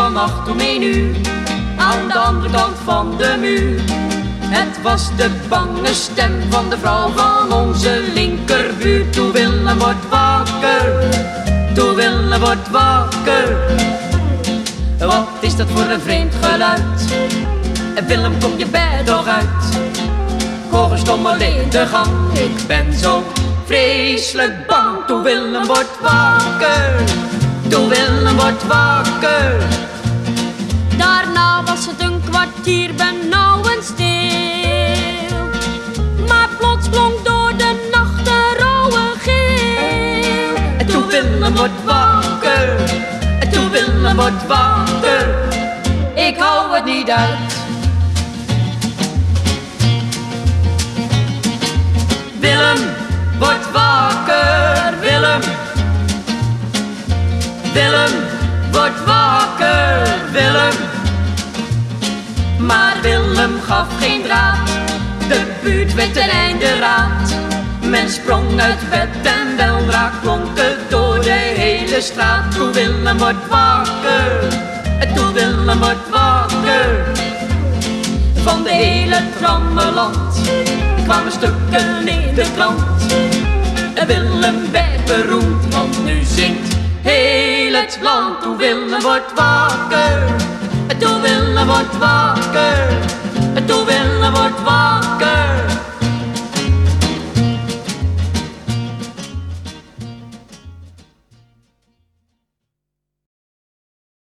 vannacht om 1 uur aan de andere kant van de muur. Het was de bange stem van de vrouw van onze linkerbuur. Toe Willem wordt wakker, toe Willem wordt wakker. Wat is dat voor een vreemd geluid? Willem, kom je bed toch uit? Ik hoor een stommel in de gang, ik ben zo vreselijk bang. Toe Willem wordt wakker, toe Willem wordt wakker. Daarna was het een kwartier benauwenstil, maar plots klonk door de nacht een rauwe gil. En toe Willem wordt wakker, en toe Willem wordt wakker. Ik hou het niet uit. Willem wordt wakker, Willem. Willem wordt wakker, Willem. Maar Willem gaf geen draad, de buurt werd ten einde raad. Men sprong uit bed en weldra klonk het door de hele straat. Toe Willem wordt wakker, toe Willem wordt wakker. Van de hele trammeland kwamen stukken in de krant. Willem werd beroemd, want nu zingt heel het land. Toe Willem wordt wakker, toe Willem wordt wakker, toe Willem wordt wakker.